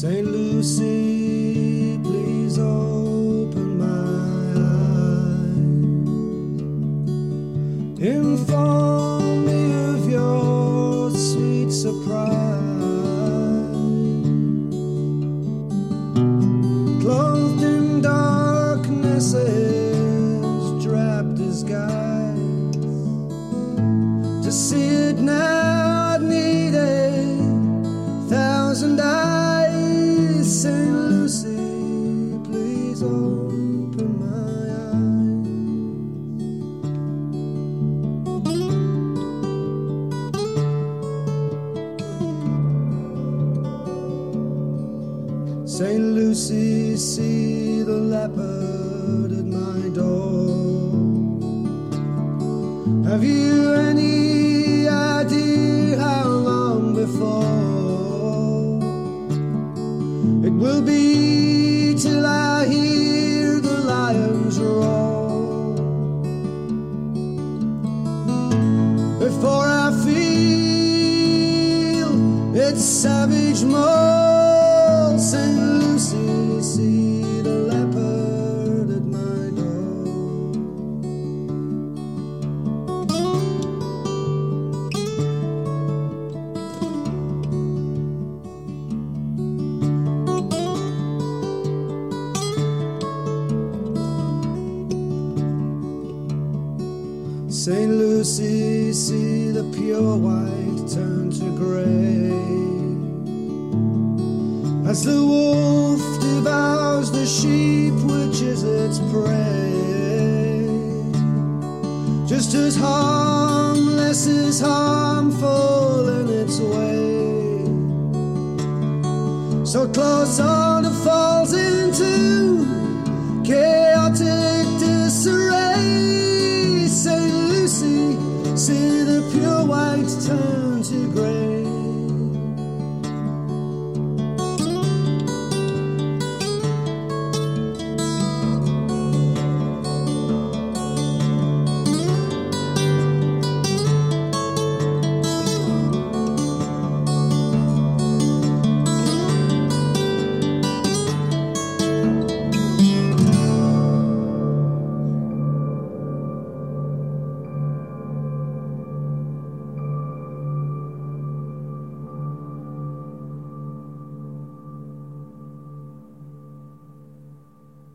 St. Lucy, please open my eyes. Inform me of your sweet surprise. Clothed in darkness's drab disguise. To see it now I'd need 1,000 eyes. St. Lucy, please open my eyes. St. Lucy, see the leopard at my door. Have you any idea how long before it will be till I hear the lions roar? Before I feel its savage maul. St. Lucy, see the leopard at my door. St. Lucy, see the pure white turn to grey as the wolf devours the sheep which is its prey. Just as harmless is harmful in its way, so close on it falls into chaotic disarray. St. Lucy, see the pure white turn to grey.